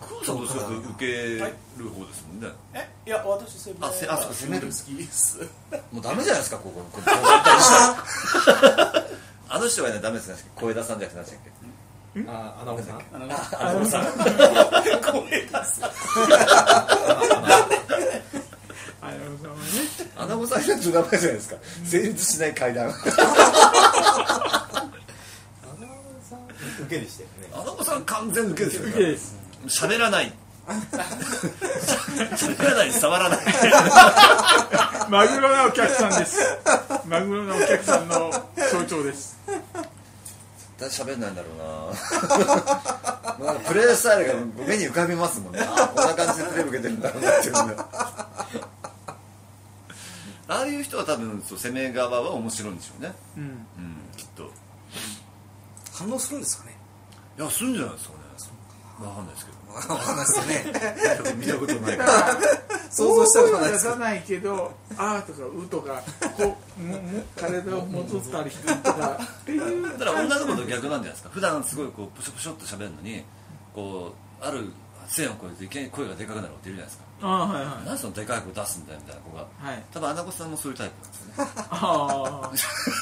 黒さんどっちかというと受ける方ですもんね。 いや私攻め攻める好きです。 もうダメじゃないですかここあの人がねダメですね。声出さんじゃなくて何でしたっけ。 アナゴさんアナゴさん声出すアナゴさんやつダメじゃないですか。成立しない階段。 アナゴさん受けでしたよね。 アナゴさん完全受けですよね。 受けです。 喋らない喋らない触らないマグロのお客さんです。マグロのお客さんの象徴です。 絶対喋んないんだろうな。なんかプレースタイルが目に浮かびますもんね。こんな感じでプレー受けてるんだろうなっていうのがああいう人は多分そう攻め側は面白いんでしょうね。きっと反応するんですかね。 いやするんじゃないですかね。わかんないですけど。 わかんないですよね。 見たことないから想像したことない出ですけど。 さないけど「あー」とか「う」とかこう体を戻ったりとかっていう。 だから女の子と逆なんじゃないですか。普段すごいこうプショプショっと喋るのにこうある線を越えていきなり声がでかくなる子っているじゃないですか。 はいはい。 なんでそのでかい声出すんだよみたいな子が、 はい、 多分アナゴさんもそういうタイプなんですよね。 あ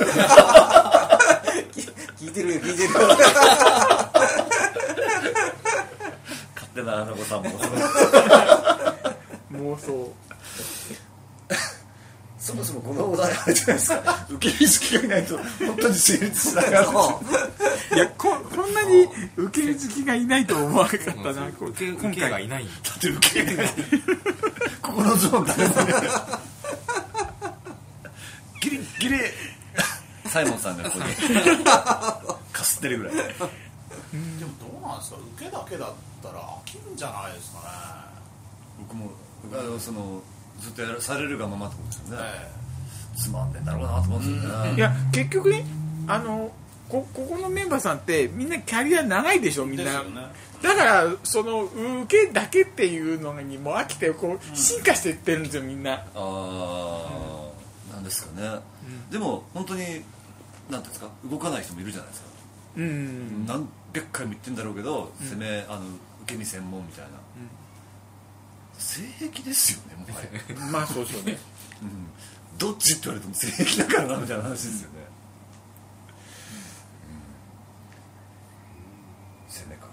聞いてるよ聞いてるよ。 勝手なアナゴさんも妄想。 そもそもこのお題あれじゃないですか。受け入れ好きがいないと本当に成立しないな。 いやこんなに受け入れ好きがいないと思わなかったな。 受けがいない。 だって受け入れない。ここのゾーン誰もね。ギリギリサイモンさんがここにかすってるぐらい。 でもどうなんですか。受けだけだったら飽きるんじゃないですかね。 僕もそのずっとされるがままってことですよね。つまんねえんだろうなと思うんですよね。 いや結局ねここのメンバーさんってみんなキャリア長いでしょみんな。 ですよね。 だからその受けだけっていうのにもう飽きてこう進化していってるんですよみんな。 なんですかね。でも本当になんていうんですか動かない人もいるじゃないですか。何百回も言ってんだろうけど攻め受け身専門みたいな。性癖ですよねもはや。 まあそうですよね。 どっちって言われても性癖だからなみたいな話ですよね。攻めか。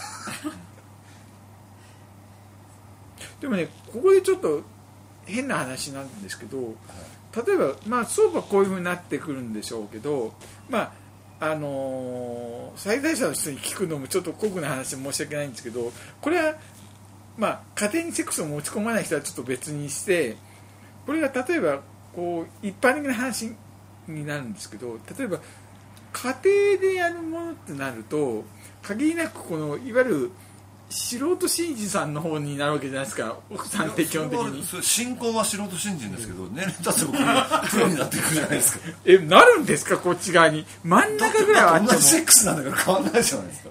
でもねここでちょっと変な話なんですけど、例えばまあ相場こういうふうになってくるんでしょうけど、まあ最大者の人に聞くのもちょっと酷な話で申し訳ないんですけど、これはまあ家庭にセックスを持ち込まない人はちょっと別にして、これが例えばこう一般的な話になるんですけど、例えば家庭でやるものってなると限りなくこのいわゆる素人新人さんの方になるわけじゃないですか。奥さんって基本的に新婚は素人新人ですけど、年齢経つとプロになっていくじゃないですか。 なるんですか。こっち側に真ん中ぐらいはあっても同じセックスなんだから変わんないじゃないですか。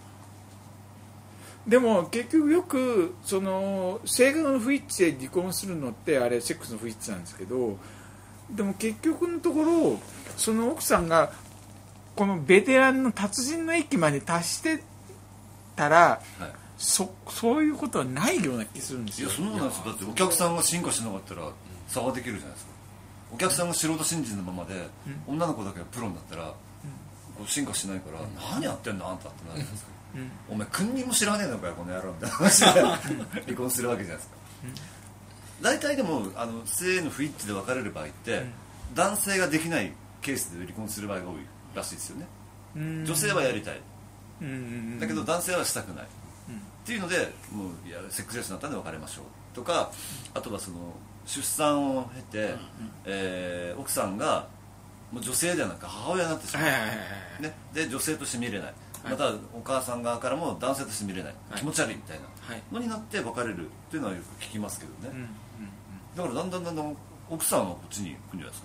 でも結局よくその性格の不一致で離婚するのってあれセックスの不一致なんですけど、でも結局のところその奥さんがこのベテランの達人の域まで達してたら、はい、そういうことはないような気するんですよ。 いやそうなんですよ。だってお客さんが進化しなかったら差ができるじゃないですか。お客さんが素人新人のままで、女の子だけがプロになったらこう進化しないから、何やってんのあんたってなるじゃないですか。お前国にも知らねえのかよこの野郎みたいな話で離婚するわけじゃないですか。大体でも性の不一致で別れる場合って、男性ができないケースで離婚する場合が多いらしいですよね。女性はやりたい、だけど男性はしたくない、っていうのでもういやセックスレスになったんで別れましょうとか、あとはその出産を経て、奥さんがもう女性ではなく母親になってしまう、ね、で女性として見れない、またお母さん側からも男性として見れない、気持ち悪いみたいなのになって別れるっていうのはよく聞きますけどね。だからだんだん奥さんはこっちに行くんじゃないですか。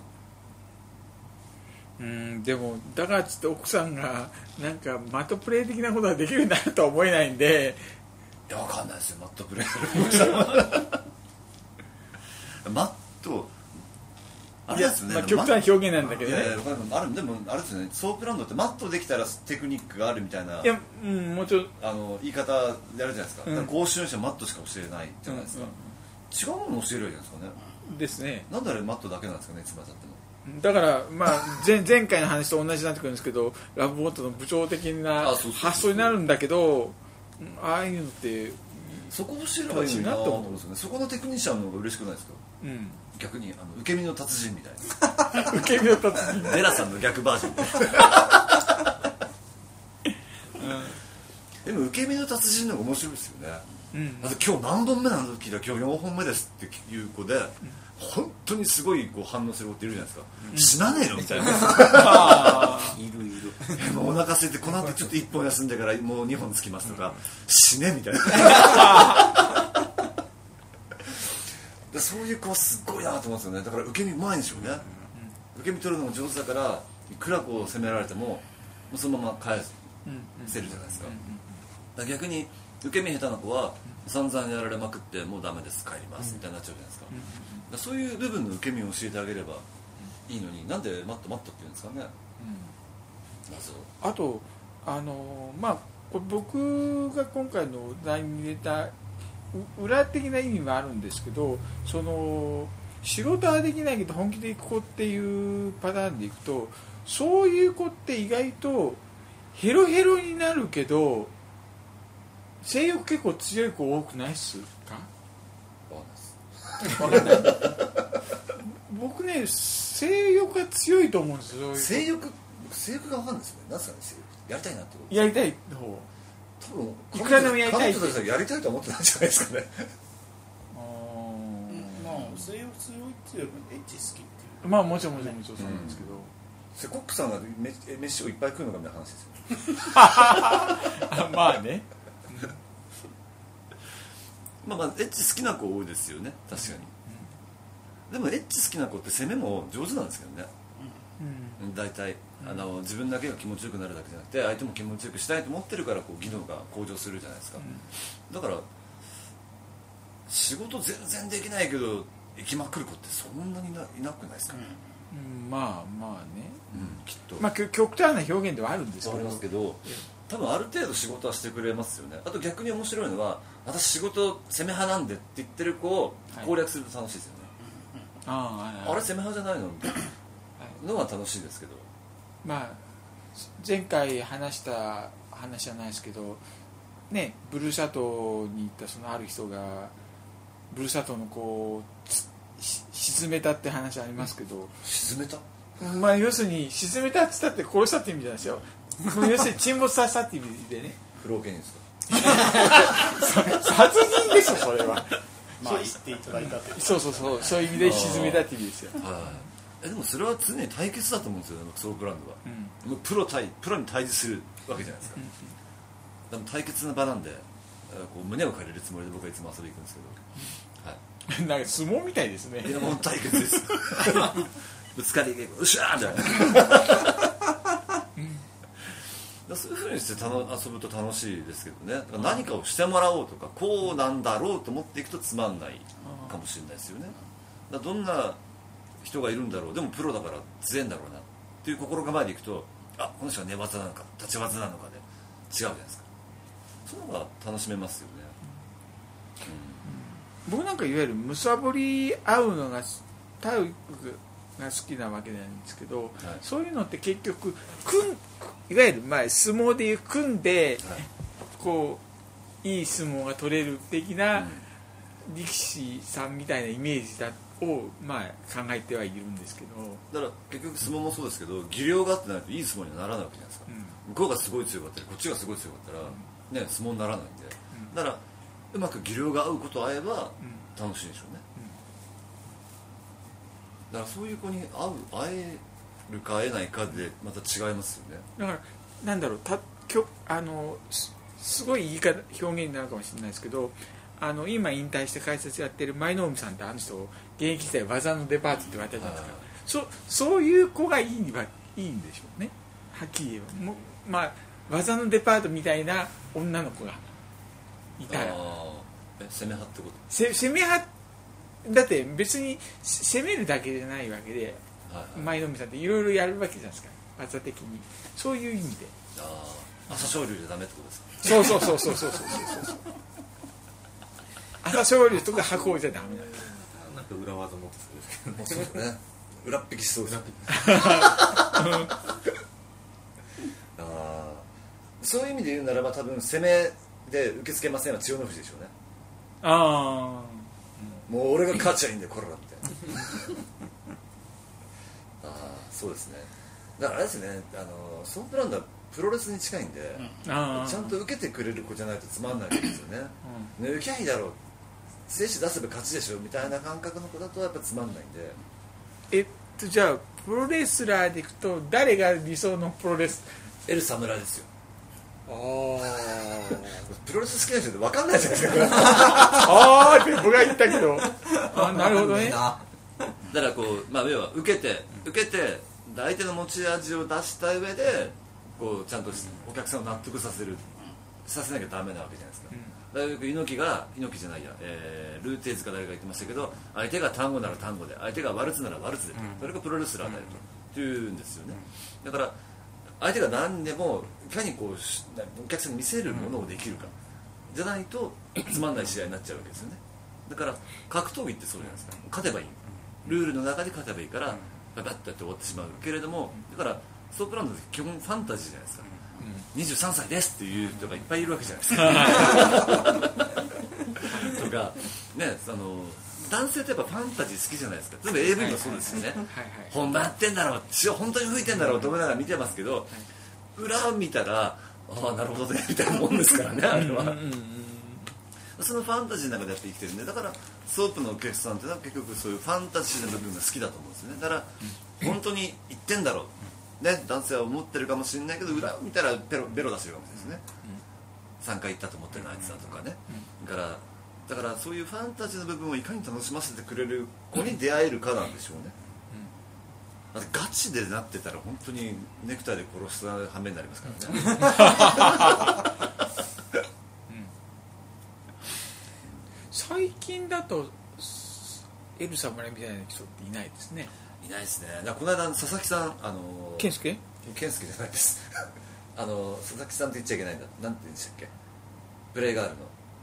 でもだからちょっと奥さんがなんかマットプレイ的なことができるんだとは思えないんで。 いや分かんないですよマットプレイマットあれですよね、 まあ、極端な表現なんだけどね。 いやいやでもあれですよね、ソープランドってマットできたらテクニックがあるみたいな、 いや、もちろん言い方やるじゃないですか、だから講習者マットしか教えないじゃないですか、違うもの教えるわけじゃないですかね。 ですね。 なんであれマットだけなんですかね、いつまでたっても。 だからまあ前回の話と同じになってくるんですけど、ラブボートの部長的な発想になるんだけど、ああいうのってそこ教えればいいなと思うんですよね。そこのテクニシャンの方が嬉しくないですか。逆に受け身の達人みたいな受け身の達人デラさんの逆バージョンで、でも受け身の達人の方が面白いですよね。あと今日何本目なの時だ、今日4本目ですっていう子で、本当にすごいこう反応する子っているじゃないですか、死なねえのみたいないるもうお腹空いてこの後ちょっと1本休んでからもう2本つきますとか、死ねみたいなそういう子はすごいなと思うんですよね。だから受け身うまいんでしょうね、受け身取るのも上手だから、いくらこう攻められてももうそのまま返せるじゃないですか。だから逆に受け身下手な子は散々やられまくってもうダメです帰りますみたいになっちゃうじゃないですか。だからそういう部分の受け身を教えてあげればいいのに、なんでマットって言うんですかね。 あとまあこれ僕が今回の題に入れた裏的な意味もあるんですけど、その仕事はできないけど本気で行く子っていうパターンでいくと、そういう子って意外とヘロヘロになるけど性欲結構強い子多くないっすか。分かんない僕ね、性欲が強いと思うんですよ。 性欲が分かんないですよね。何ですかね、性欲やりたいなってこと。 やりたい方、 多分いくらでもやりたいって彼女たちはやりたいと思ってないんじゃないですかね。 まあ性欲強いっていうよりエッチ好きっていう、 まあもちろんそうなんですけど、 コックさんが飯をいっぱい食うのかみたいな話ですよまあねまあエッチ好きな子多いですよね、確かに。でもエッチ好きな子って攻めも上手なんですけどね、大体自分だけが気持ちよくなるだけじゃなくて相手も気持ちよくしたいと思ってるからこう技能が向上するじゃないですか、だから仕事全然できないけど行きまくる子ってそんなにいなくないですか、 まあね、 きっと、 まあ極端な表現ではあるんですけど、 ありますけど、多分ある程度仕事はしてくれますよね。あと逆に面白いのは、私仕事攻め派なんでって言ってる子を攻略すると楽しいですよね、あれ攻め派じゃないのみたいなのは楽しいですけど、 まあ前回話した話じゃないですけどね、ブルーシャトーに行ったそのある人がブルーシャトーの子を沈めたって話ありますけど、 沈めた、 まあ要するに沈めたって言ったって殺したって意味じゃないですよ要するに沈没させたって意味でね不老犬ですか殺人でしょそれはまあ言っていただいたという、 そういう意味で沈めたって意味ですよ。 でもそれは常に対決だと思うんですよ、ソープランドは、もうプロに対峙するわけじゃないですか、でも対決の場なんでこう胸を借りるつもりで僕はいつも遊びに行くんですけど、 なんか相撲みたいですね。 いやもう対決ですぶつかり稽古うしゃーみたいなそういうふうにして遊ぶと楽しいですけどね。だから何かをしてもらおうとかこうなんだろうと思っていくとつまんないかもしれないですよね。だからどんな人がいるんだろう、でもプロだから強いんだろうなっていう心構えでいくと、あ、この人は寝技なのか立ち技なのかで違うじゃないですか。そういうのが楽しめますよね、 僕なんかいわゆるむさぼり合うのが体育が好きなわけなんですけど、そういうのって結局いわゆるまあ相撲でいう組んで、こういい相撲が取れる的な力士さんみたいなイメージをまあ考えてはいるんですけど、 だから結局相撲もそうですけど、技量があってないといい相撲にはならないわけじゃないですか、向こうがすごい強かったりこっちがすごい強かったら、ね、相撲にならないんで、だからうまく技量が合うこと合えば楽しいでしょうね、だからそういう子に会えるか会えないかでまた違いますよね。 だからなんだろう、すごい言い方表現になるかもしれないですけど、今引退して解説やってる舞の海さんって人現役時代技のデパートって言われたじゃないですか。そういう子がいいんでしょうね、はっきり言えば。まあ技のデパートみたいな女の子がいたら、 攻め派ってこと？ 攻め派だって別に攻めるだけじゃないわけで、 はいはい、 舞の海さんっていろいろやるわけじゃないですか、技的に。そういう意味で。 朝青龍じゃダメってことですか。 そう朝青龍とか白鵬じゃダメなんだ。 なんか裏技もってそうですけどね。 そうね。裏っ引きしそうです。そういう意味で言うならば多分攻めで受け付けませんは千代の富士でしょうね。 ああ、もう俺が勝ちゃいいんだよこれらみたいな。そうですね。だからあれですね、ソープランドはプロレスに近いんで、ちゃんと受けてくれる子じゃないとつまんないんですよね。受けゃいいだろう、精子出せば勝ちでしょみたいな感覚の子だとやっぱつまんないんで。 じゃあプロレスラーでいくと誰が理想のプロレス？ エル侍ですよ。 あプロレス好きな人って分かんないじゃないですか。 あって僕が言ったけど、なるほどね。 だからこう、まあ、要は受けて相手の持ち味を出した上でこうちゃんとお客さんを納得させなきゃダメなわけじゃないですか。だからよく猪木じゃないや、ルーテーズか誰か言ってましたけど、相手が単語なら単語で、相手がワルツならワルツで、それがプロレスラーだよというんですよね。だから相手が何でもいかにこうお客さんに見せるものをできるかじゃないとつまんない試合になっちゃうわけですよね。だから格闘技ってそうじゃないですか。勝てばいい、ルールの中で勝てばいいからババッとやって終わってしまうけれども、だからソープランドって基本ファンタジーじゃないですか。23歳ですっていう人がいっぱいいるわけじゃないですか。とかね、男性ってやっぱファンタジー好きじゃないですか。例えば AV もそうですよね。本番やってんだろう、血を本当に吹いてんだろうと思いながら見てますけど、裏を見たらああなるほどねみたいなもんですからね、あれは。そのファンタジーの中でやって生きてるんで、だからソープのお客さんっていうのは結局そういうファンタジーの部分が好きだと思うんですよね。だから本当に言ってんだろうね、男性は思ってるかもしれないけど、裏を見たらベロ出してるかもしれないですね。3回行ったと思ってるのあいつだとかね。だからそういうファンタジーの部分をいかに楽しませてくれる子に出会えるかなんでしょうね。だってガチでなってたら本当にネクタイで殺した羽目になりますからね。 最近だとエル侍みたいな人っていないですね。 いないですね。だからこの間佐々木さん健介じゃないです佐々木さんって言っちゃいけないんだ、なんて言うんでしたっけ、プレイガールの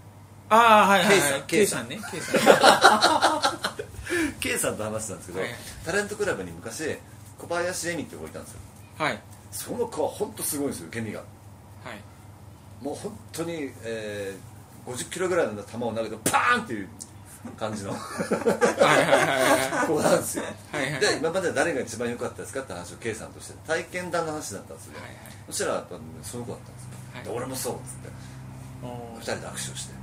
K さんね。K さんと話してたんですけど、タレントクラブに昔小林恵美って子いたんですよ。その子は本当すごいんですよ、受け身が。もう本当に、50キロぐらいの球を投げてパーンっていう感じの子なんですよ。で今まで誰が一番良かったですかって話を K さんとして体験談の話だったんですよ。そしたらその子だったんですよ。俺もそうっつって2人で握手をして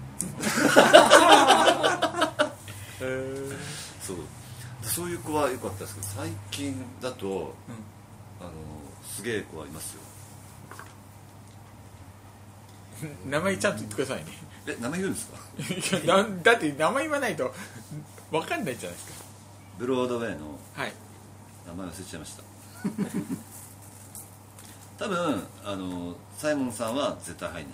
そういう子は良かったですけど、最近だと、すげえ子はいますよ。 名前ちゃんと言ってくださいね。 名前言うんですか？ だって名前言わないと分かんないじゃないですか。 ブロードウェイの名前忘れちゃいました多分サイモンさんは絶対入んない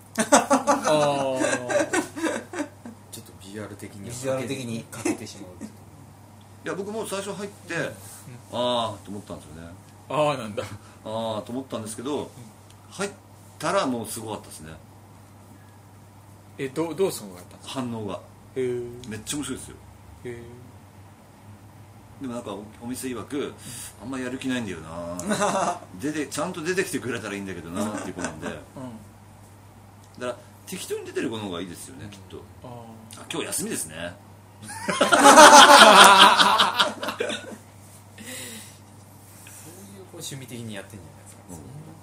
ちょっとビジュアル的にかけてしまう。 いや僕も最初入ってああと思ったんですよね。 なんだと思ったんですけど、入ったらもうすごかったですね。 どうすごかったんですか？ 反応がめっちゃ面白いですよ。でもなんかお店曰くあんまやる気ないんだよなちゃんと出てきてくれたらいいんだけどなっていう子なんで、だから適当に出てる子の方がいいですよね、きっと。今日休みですねそういう趣味的にやってんじゃないですか。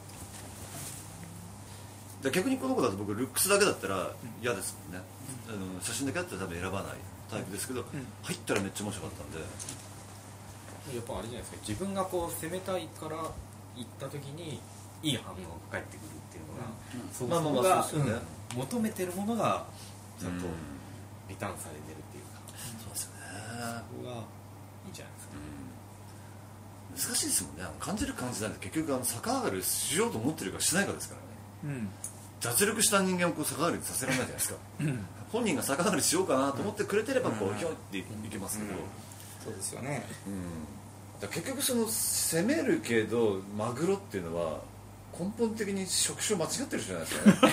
逆にこの子だと僕ルックスだけだったら嫌ですもんね。写真だけだったら多分選ばないタイプですけど、入ったらめっちゃ面白かったんで。 やっぱあれじゃないですか、自分がこう攻めたいから行った時にいい反応が返ってくるっていうのが、そこが求めてるものがちゃんとリターンされてるっていうか、 そうですよね。 そこがいいんじゃないですか。 難しいですもんね。感じる感じなんで結局逆上がりしようと思ってるかしないかですからね。 脱力した人間をこう逆上がりさせられないじゃないですか、本人が逆上がりしようかなと思ってくれてればこうひょいっていけますけど、 そうですよね。 だから結局その攻めるけどマグロっていうのは根本的に職種間違ってるじゃないですかね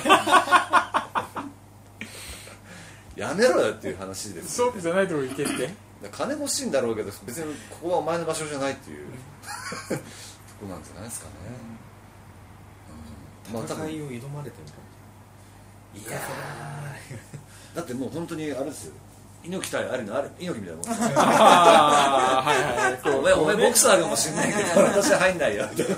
やめろよっていう話ですソープじゃないとこ行けって金欲しいんだろうけど別にここはお前の場所じゃないっていうとこなんじゃないですかね、 戦いを挑まれてるいやだってもう本当にあれですよ、猪木対ありのあれ猪木みたいなもんですよああはいはいお前ボクサーかもしんないけど私は入んないよみたいな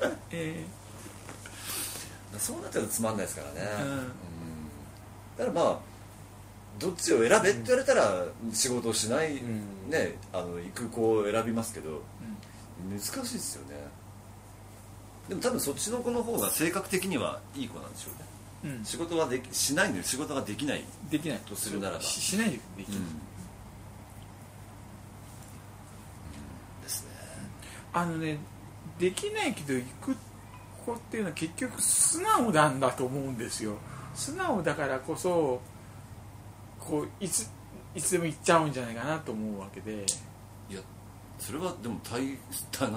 そうなっちゃうとつまんないですからね、だからまあどっちを選べって言われたら仕事をしない、ね、行く子を選びますけど、難しいですよね。でも多分そっちの子の方が性格的にはいい子なんでしょうね、仕事はしないのに仕事ができないとするならばしないでできる、 ですね。 できないけど行く子っていうのは結局素直なんだと思うんですよ。素直だからこそこういつでも行っちゃうんじゃないかなと思うわけで、 いやそれはでもなんていうんですか、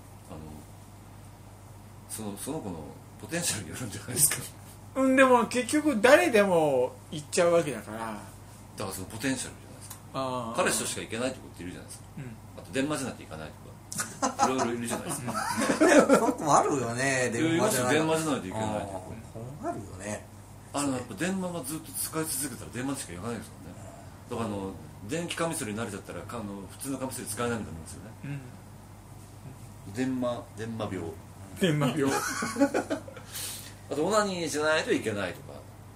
その子のポテンシャルによるんじゃないですかでも結局誰でも行っちゃうわけだから、 だからそのポテンシャルじゃないですか。 あ彼氏としか行けないってこといるじゃないですか、あと電話じゃなきゃ行かないとかいろいろいるじゃないですか僕もあるよね、電話じゃない電話じゃないといけないとかあるよね。 やっぱ電話がずっと使い続けたら電話しか行かないですもんね。だから電気カミソリに慣れちゃったら普通のカミソリ使えないみたいなもんですよね、電話病あとオナニーじゃないといけないとか、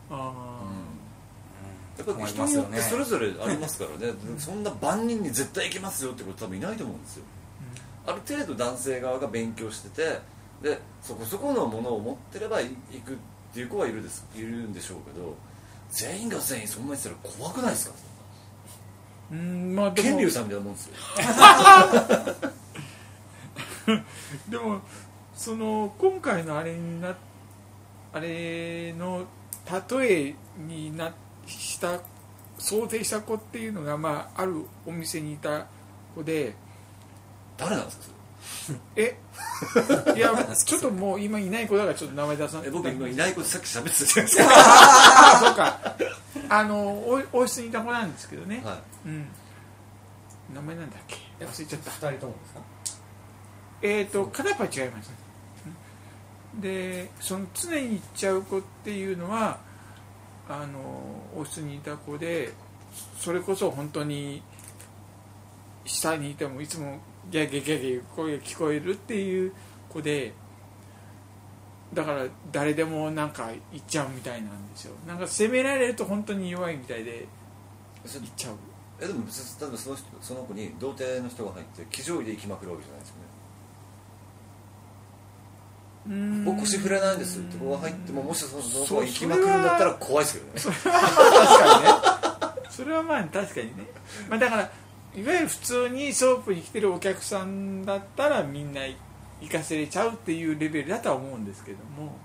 やっぱり人によってそれぞれありますからねそんな万人に絶対行けますよってこと多分いないと思うんですよ、ある程度男性側が勉強しててでそこそこのものを持ってれば行くっていう子はいるんでしょうけど、全員が全員そんなにしたら怖くないですか。 まあでも剣龍さんみたいなもんですよでも今回のあれの例えにした想定した子っていうのが、あるお店にいた子で、 誰なんですかいやちょっともう今いない子だからちょっと名前出さない。 僕今いない子でさっき喋ってたじゃないですかそうか王室にいた子なんですけどね、名前なんだっけ忘れちゃった。 2人ともですか。 片っぽは違いますね。でその常に行っちゃう子っていうのは王室にいた子で、それこそ本当に下にいてもいつもギャギャギャギャ声が聞こえるっていう子で、だから誰でもなんか行っちゃうみたいなんですよ。なんか責められると本当に弱いみたいで行っちゃう。 でも例えばその子に童貞の人が入って騎乗位で行きまくるわけじゃないですよね。僕腰振れないんですって子が入っても、もしその子が行きまくるんだったら怖いですけどね。 それはまあ確かにね、だからいわゆる普通にソープに来てるお客さんだったらみんな行かせれちゃうっていうレベルだとは思うんですけども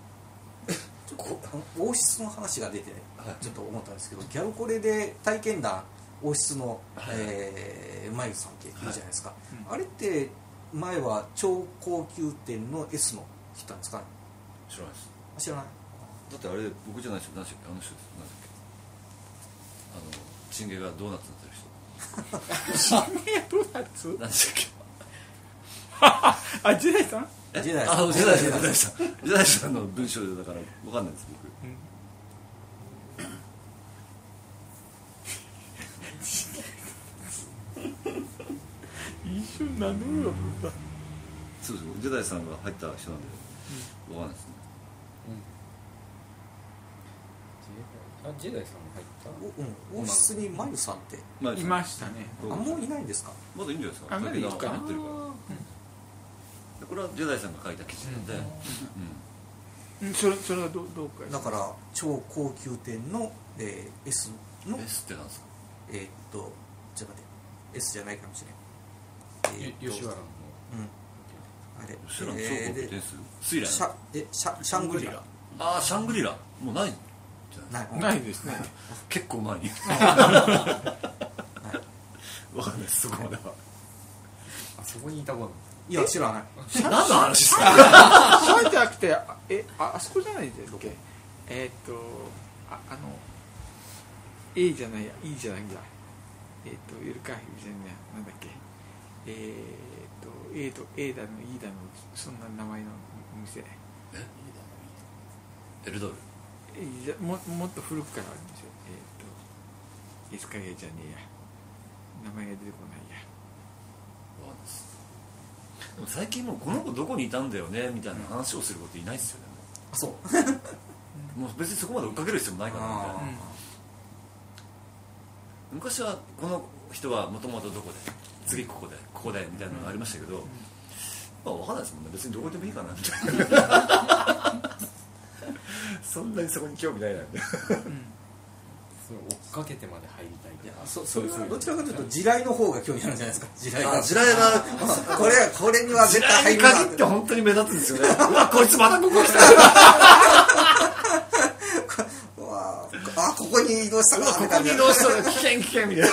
王室の話が出てちょっと思ったんですけど、ギャルコレで体験談王室のマユさんっているじゃないですか、あれって前は超高級店の S の人なんですかね。 知らないです。 知らない。 だってあれ僕じゃないですよ。何でしたっけ、あの人です。何だっけ、チンゲがドーナツになってる人。 チンゲがドーナツ何でしたっけジェダイさん。 ジェダイさんの文章でだから分かんないです僕、 一緒に何でもよかった。 そうです。ジェダイさんが入った人なんで分かんないですね。 ジェダイさんも入った。 王室にマユさんっていましたね。 もういないんですか。 まだいいんじゃないですか。 まだいいかな。 これはジェダイさんが書いた記事なんで、 それはどうか。 だから超高級店の S の S ってなんですか。 ちょっと待って S じゃないかもしれない。 吉原のあれ超高級店数。スイラン。 シャングリラ。 ああシャングリラもうないんじゃないないですね。 結構前にわかんないですそこまではあそこにいたこといや知らない何の話ですかシャンじゃなくてあそこじゃないですっけ。A じゃないや E じゃないんだ。エルカヒルじゃないやなんだっけ。A と A だの E だのそんな名前のお店。 エルドルもっと古くからあるんですよ。エスカゲじゃねえや名前が出てこないや。 でも最近もうこの子どこにいたんだよねみたいな話をすることいないっすよねあそうもう別にそこまで追っかける必要もないからみたいな昔はこの人はもともとどこで次ここでみたいなのがありましたけど、まあ分かんないですもんね別にどこでもいいかなみたいなそんなにそこに興味ないなんで追っかけてまで入りたい。 いやそれはどちらかというと地雷の方が興味あるんじゃないですか。地雷が地雷がこれには絶対入るな地雷に限って本当に目立つんですよねうわこいつまたここ来たあここに移動したかここに移動したら危険みたい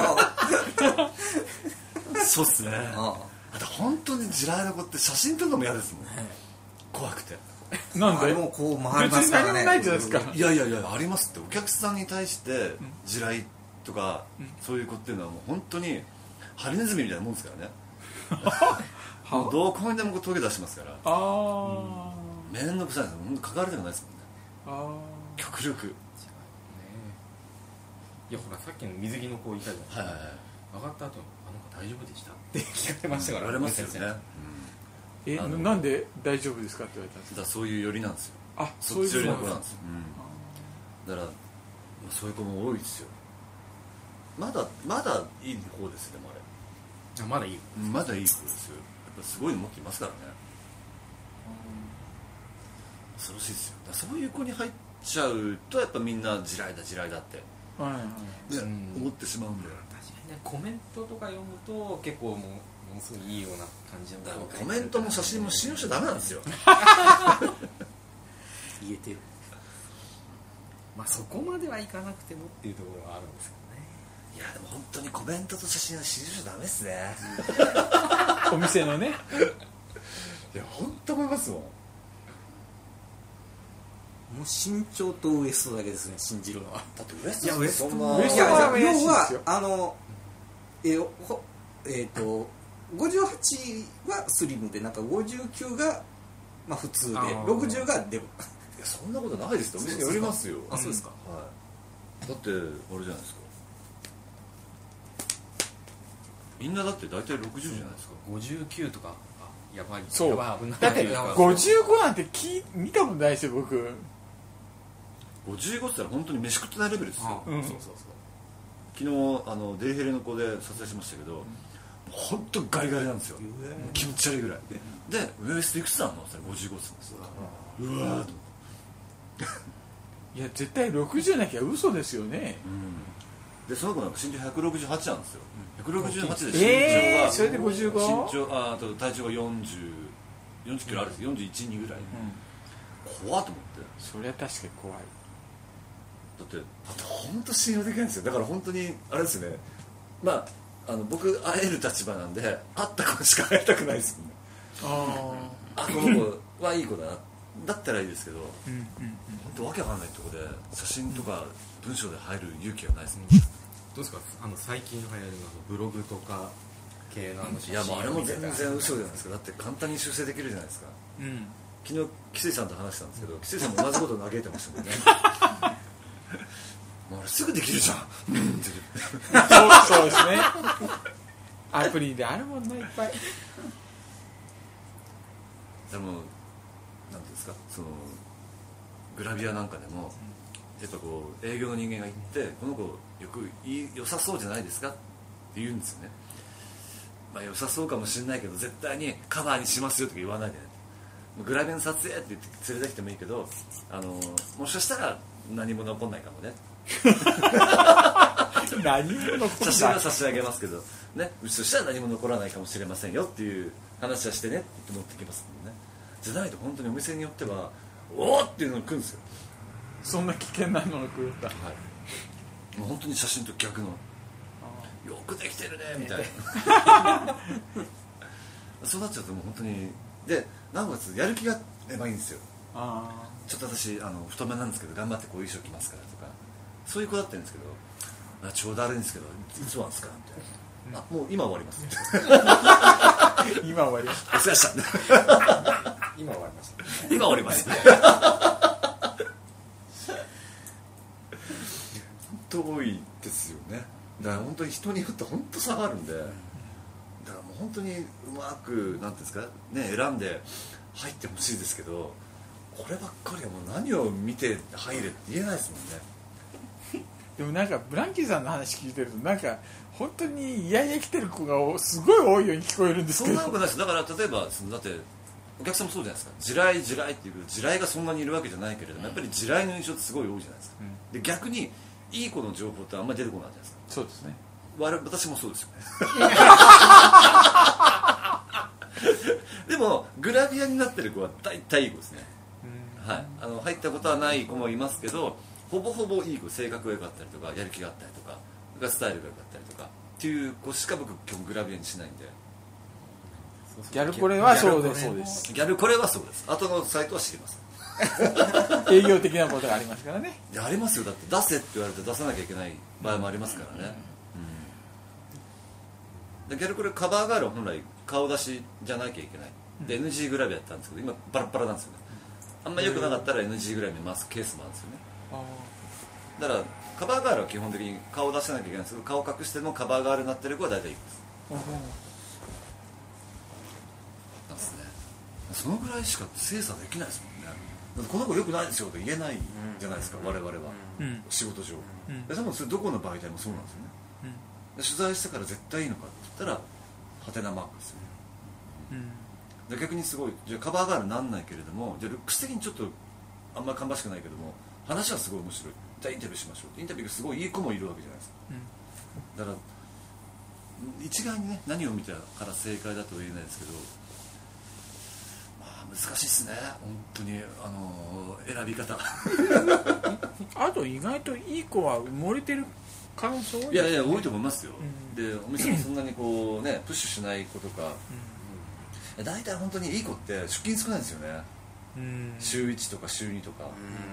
なそうっすねあと本当に地雷の子って写真撮るのも嫌ですもん怖くてなんであれもこう回りますからね。 別に何もないじゃないですか。 いやありますってお客さんに対して地雷とかそういう子っていうのはもう本当にハリネズミみたいなもんですからねもうどこにでもこうトゲ出しますから面倒くさいです本当関わりたくないですもんね極力いやほらさっきの水着の子いたじゃん、上がった後あの子大丈夫でしたって聞かれましたから言われますよねなんで大丈夫ですかって言われたんですか。 だそういう寄りなんですよそういうそっち寄りの子なんですよだからそういう子も多いですよまだいい方ですよでもあれまだいいまだいい子ですよやっぱすごいの持っていますからね恐ろしいですよだそういう子に入っちゃうとやっぱみんな地雷だって思ってしまうんだよ確かにねコメントとか読むと結構ものすごいいいような感じのだからコメントも写真も信用しちゃダメなんですよ言えてるまあそこまではいかなくてもっていうところはあるんですけどねいやでも本当にコメントと写真は信用しちゃダメですねお店のねいや本当思いますもんもう身長とウエストだけですね信じるのは。 だってウエストいやウエストそんなウエストいやは怪しいですよ 58はスリムでなんか59がまあ普通で60がデブ。 いやそんなことないですよお店によりますよあそうですか。 はいだってあれじゃないですかみんなだって大体60じゃないですか 59とかやばいそうやばい危ないだって55なんて見たことないですよ僕 55って言ったら本当に飯食ってないレベルですようんそう昨日デリヘルの子で撮影しましたけど本当ガリガリなんですよ気持ち悪いぐらいでウエストいくつなのって言ったら55って言うんですようわーと思っていや絶対60なきゃ嘘ですよねでその子なんか身長168なんですよ168で身長がそれで 55? 身長あと体重が40キロあるんです41、2ぐらい怖っと思ってそれは確かに怖いだって本当信用できないんですよだから本当にあれですねまあ僕会える立場なんで会った子しか会いたくないですもんねこの子はいい子だなだったらいいですけど本当わけわかんないとこで写真とか文章で入る勇気がないですもんねどうですか最近流行るブログとか系のいやもうあれも全然嘘じゃないですかだって簡単に修正できるじゃないですか昨日キスイさんと話したんですけどキスイさんも同じことを嘆いてましたもんねもうあれすぐできるじゃんそうですねアプリであるもんねいっぱいでもなんていうんですかそのグラビアなんかでもやっぱこう営業の人間が行ってこの子良さそうじゃないですかって言うんですよねまあ良さそうかもしれないけど絶対にカバーにしますよとか言わないでねもうグラビアの撮影って言って連れてきてもいいけどもしかしたら何も残んないかもね何も残んない写真は差し上げますけどねうちとしては何も残らないかもしれませんよっていう話はしてねって持ってきますもんねじゃないと本当にお店によってはおーっていうのが来るんですよ。 そんな危険なのが来るんだ。 もう本当に写真と逆のよくできてるねみたいなそうなっちゃうともう本当にで、なおかつやる気がればいいんですよ。ちょっと私太めなんですけど頑張ってこういう衣装着ますからとか、そういう子だったんですけど、ちょうどあれですけどいつなんですかみたいな、もう今終わります今終わりました。 お世話した今終わりました、 今終わります本当多いですよね。だから本当に人によって本当差があるんで、だからもう本当にうまくなんていうんですかね、選んで入ってほしいですけど、こればっかりはもう何を見て入れって言えないですもんね。 でもなんかブランキーさんの話聞いてるとなんか本当にイヤイヤ来てる子がすごい多いように聞こえるんですけど。 そんなことないです。だから例えばだってお客さんもそうじゃないですか。地雷っていう地雷がそんなにいるわけじゃないけれども、やっぱり地雷の印象ってすごい多いじゃないですか、で逆にいい子の情報ってあんまり出てこないじゃないですか。 そうですね。 私もそうですよねでもグラビアになってる子は大体いい子ですね、はい、入ったことはない子もいますけど、ほぼほぼいい子、性格が良かったりとかやる気があったりとかスタイルが良かったりとかっていう子しか僕基本グラビアにしないんで。 ギャルコレはそうです。そうです。 ギャルコレはそうです。後のサイトは知りません営業的なことがありますからね。 ありますよ。だって出せって言われて出さなきゃいけない場合もありますからね、でギャルコレカバーガールは本来顔出しじゃなきゃいけないで NG グラビアやったんですけど、今バラッバラなんですよね。あんまり良くなかったら NG グラビアに回すケースもあるんですよね。だからカバーガールは基本的に顔出さなきゃいけないんですけど、顔隠してもカバーガールになってる子は大体いいですなんですね。そのぐらいしか精査できないですもんね。だってこの子良くないですよと言えないじゃないですか、我々は、仕事上、で多分それどこの媒体もそうなんですよね、で取材したから絶対いいのかって言ったらハテナマークですよね、で逆にすごいじゃあカバーガールなんないけれども、じゃあルックス的にちょっとあんまり芳しくないけども話はすごい面白い、じゃあインタビューしましょうってインタビューがすごいいい子もいるわけじゃないですか、だから一概にね何を見たから正解だとは言えないですけど、難しいっすね本当に選び方あと意外といい子は埋もれてる可能性多いですね。 いやいや多いと思いますよ、でお店もそんなにこうねプッシュしない子とか、大体本当にいい子って出勤少ないんですよね、週1とか週2とか、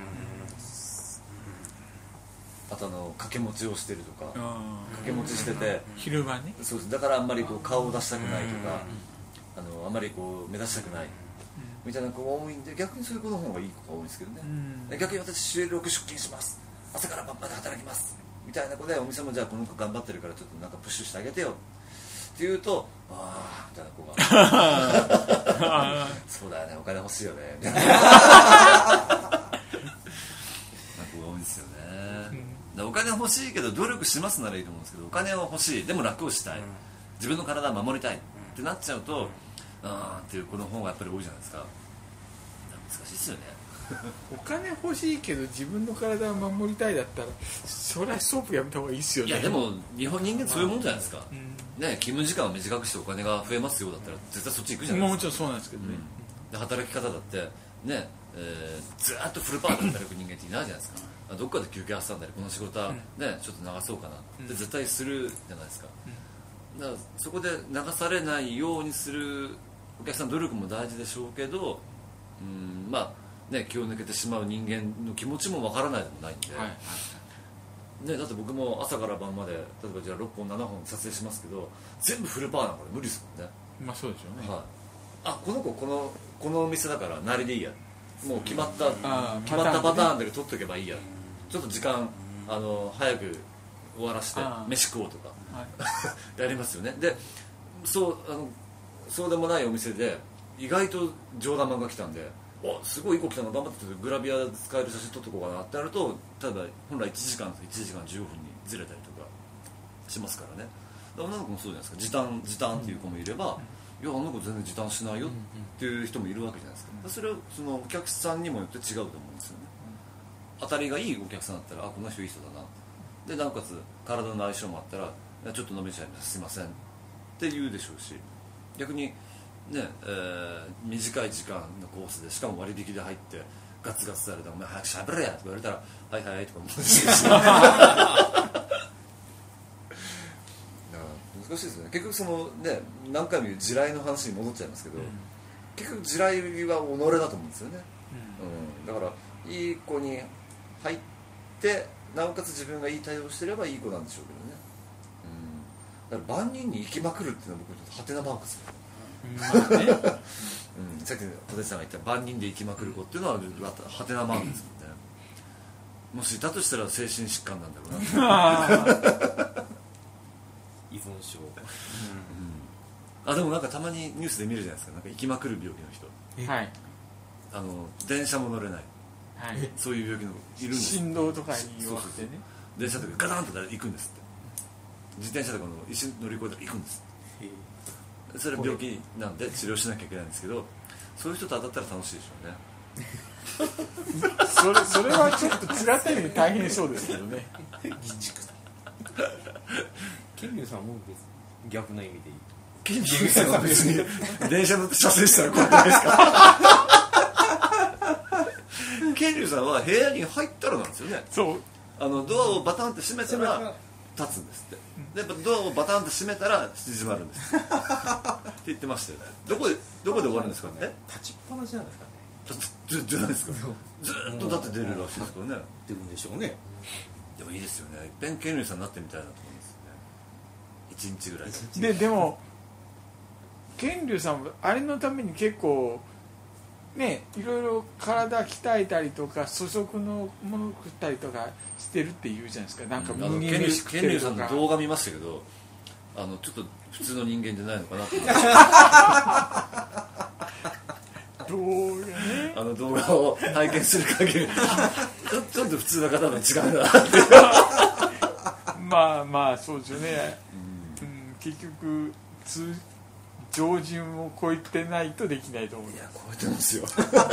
あと掛け持ちをしてるとか、掛け持ちしてて昼間ね、 そうです。だからあんまりこう顔を出したくないとか、あんまりこう目立ちたくないみたいな子が多いんで、逆にそういう子の方がいい子が多いんですけどね、逆に私週6出勤します、朝から晩まで働きますみたいな子で、お店もじゃあこの子頑張ってるからちょっとなんかプッシュしてあげてよって言うと、ああみたいな子がそうだよね、お金欲しいよねみたいな子が多いんですよね、お金欲しいけど努力しますならいいと思うんですけど、お金は欲しいでも楽をしたい、自分の体を守りたいってなっちゃうと、っていう子の方がやっぱり多いじゃないですか。難しいですよねお金欲しいけど自分の体を守りたいだったらそれはソープやめた方がいいですよね。 いやでも人間そういうもんじゃないですか、ね、勤務時間を短くしてお金が増えますよだったら絶対そっち行くじゃないですか。 もちろんそうなんですけどね、 で働き方だってね、ずっとフルパワーで働く人間っていないじゃないですか、どっかで休憩挟んだりこの仕事は、ねちょっと流そうかなって絶対するじゃないですか、だからそこで流されないようにするお客さん努力も大事でしょうけど、気を抜けてしまう人間の気持ちもわからないでもないんで、だって僕も朝から晩まで例えばじゃあ6本7本撮影しますけど全部フルパワーなんかで無理ですもんね。 そうでしょうね、 この子このお店だからなりでいいや、もう決まったパターンだけ撮っとけばいいや、ちょっと時間早く終わらせて飯食おうとか、やりますよね。でそうでもないお店で意外と上玉が来たんで、すごいいい子来たの頑張ってグラビアで使える写真撮っとこうかなってなると、例えば本来1時間15分にずれたりとかしますからね。女の子もそうじゃないですか、時短っていう子もいれば、いやあの子全然時短しないよっていう人もいるわけじゃないですか、それはそのお客さんにもよって違うと思うんですよね。当たりがいいお客さんだったらこの人いい人だなで、なおかつ体の相性もあったらちょっと飲めちゃいますすいませんって言うでしょうし、逆にね、短い時間のコースでしかも割引で入ってガツガツされて「お前早くしゃべれや」とか言われたら「はいはい」とか思うし難しいですよね。結局そのね何回も言う地雷の話に戻っちゃいますけど、結局地雷は己だと思うんですよね、だからいい子に入ってなおかつ自分がいい対応してればいい子なんでしょうけどね、だから万人に行きまくるっていうのは僕ハテナマークですよ、さっき小手さんが言った万人で行きまくる子っていうのはハテナマークですもんね。もしだとしたら精神疾患なんだろうな依存症、 あでもなんかたまにニュースで見るじゃないですか、なんか行きまくる病気の人、 はい、 電車も乗れない、 はい、 そういう病気のいるんですよ。 振動とかに弱くてね、 電車とかガタンと行くんですって、自転車とかの石乗り越えたら行くんですって。それは病気なんで治療しなきゃいけないんですけど、そういう人と当たったら楽しいでしょうねそれはちょっと違った意味で大変そうですけどねケンリュウさんも別に逆な意味でいい。 ケンリュウさんは別に電車乗って射精したら怖くないですかケンリュウさんは部屋に入ったらなんですよね。 そうドアをバタンって閉めたら立つんですって。でドアをバタンって閉めたら縮まるんですって言ってましたよね。どこで終わるんですかね。 立ちっぱなしなんですかね。 じゃないですか。ずっとだって出るらしいですからね。 出るんでしょうね。 でもいいですよね。いっぺんケンリュウさんになってみたいなと思うんですよね。1日ぐらいでもケンリュウさんもあれのために結構ね、いろいろ体鍛えたりとか粗食のもの食ったりとかしてるって言うじゃないですか。なんか麦飯食ってるとか。 ケンリュウさんの動画見ましたけど、ちょっと普通の人間じゃないのかなと思って動画ね、 動画を拝見する限りちょっと普通の方と違うなってまあそうですよね、結局常人を超えてないとできないと思う。 いや超えてますよ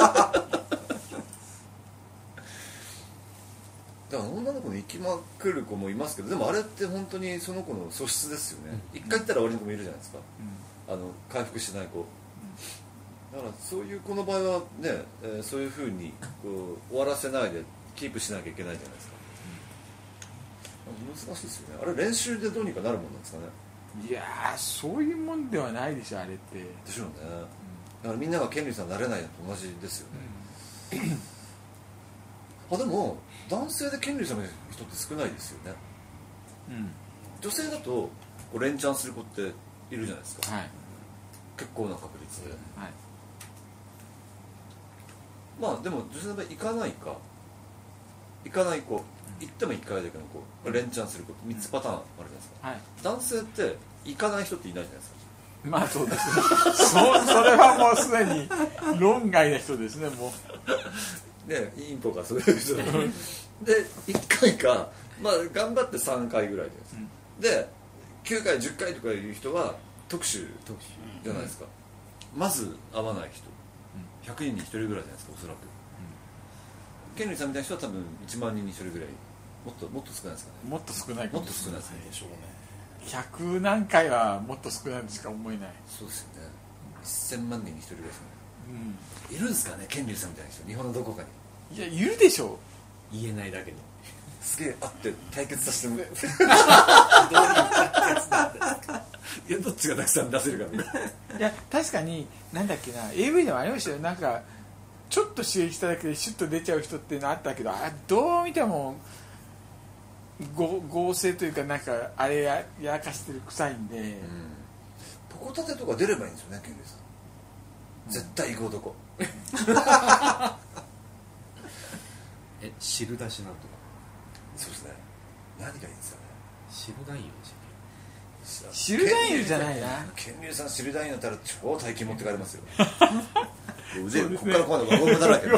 だから女の子に行きまくる子もいますけど、でもあれって本当にその子の素質ですよね。一回行ったら終わりの子もいるじゃないですか、回復しない子、だからそういう子の場合はね、そういうふうにこう終わらせないでキープしなきゃいけないじゃないですか、難しいですよね。あれ練習でどうにかなるもんなんですかね。 いやーそういうもんではないでしょあれって。 でしょうね、だからみんながケンリュウさんになれないのと同じですよね、でも男性でケンリュウさんの人って少ないですよね、女性だとこう連チャンする子っているじゃないですか、結構な確率で、まあでも女性の場合行かない子行っても1回だけの子連チャンする子3つパターンあるじゃないですか、男性って行かない人っていないじゃないですか。 まあそうですねそれはもうすでに論外な人ですね。もうね、インポがそういう人で1回か、まあ頑張って3回ぐらいです、で9回10回とかいう人は特殊じゃないですか、まず会わない人100人に1人ぐらいじゃないですか、おそらく、ケンリュウさんみたいな人は多分1万人に1人ぐらい、もっと少ないですかね。 もっと少ないもっと少ないですね。 でしょうね。 100何回はもっと少ないとしか思えない。 そうですよね。1000万人に1人ぐらいですかね、いるんですかね、ケンリュウさんみたいな人日本のどこかに。 いやいるでしょう。 言えないだけのすげえ会って対決させてもいやどっちがたくさん出せるかみたいな。 いや確かになんだっけな AV でもありましたよ。なんかちょっと刺激しただけでシュッと出ちゃう人っていうのあったけど、どう見ても合成というかなんかあれやらかしてる臭いんで、 ポコタテとか出ればいいんですよね、ケンリュウさん、絶対行く男汁出しなんとか。 そうですね。何がいいんですかね。 汁男優でし汁男優じゃないな。 ケンリュウさん汁男優だったら超大金持って帰れますよ腕ここからこう輪ゴムだらけだ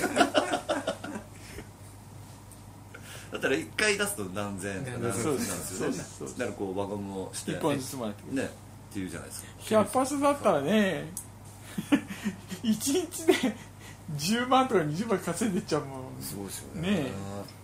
ったら1回出すと何千円とか何千円なんですよね。だからこう輪ゴムをして 1本ずつもらってねっていうじゃないですか。 100発だったらね1日で10万とか20万稼いでっちゃうもん。 すごいですよね。 ね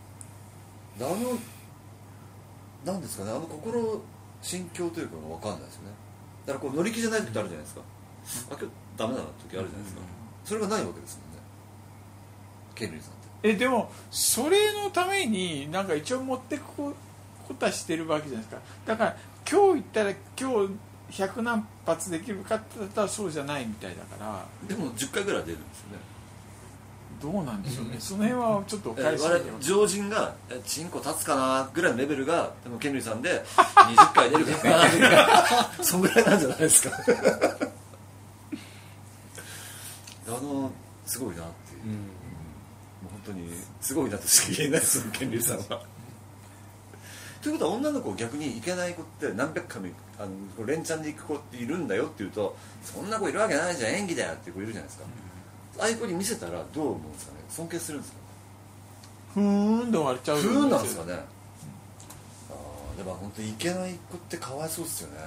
なんですかね、心心境というかが分かんないですよね。だからこう乗り気じゃない時ってあるじゃないですか、今日ダメだな時あるじゃないですか、それがないわけですもんね。 ケンリーさんって。 でもそれのためになんか一応持ってくことはしてるわけじゃないですか。だから今日行ったら今日100何発できるかって言ったらそうじゃないみたいだから。 でも10回ぐらい出るんですよね。 どうなんでしょうね、その辺はちょっと返し常人がチンコ立つかなぐらいのレベルがでもケンリーさんで20回出るかなそんぐらいなんじゃないですかすごいなっていう、もう本当にすごいなとしか言えないですよケンリーさんはということは女の子逆に行けない子って何百回も連チャンで行く子っているんだよっていうとそんな子いるわけないじゃん演技だよっていう子いるじゃないですか、ああいう子に見せたらどう思うんですかね、尊敬するんですかね、 ふーんで終わっちゃうふーんなんですかね、でも本当にいけない子ってかわいそうですよね、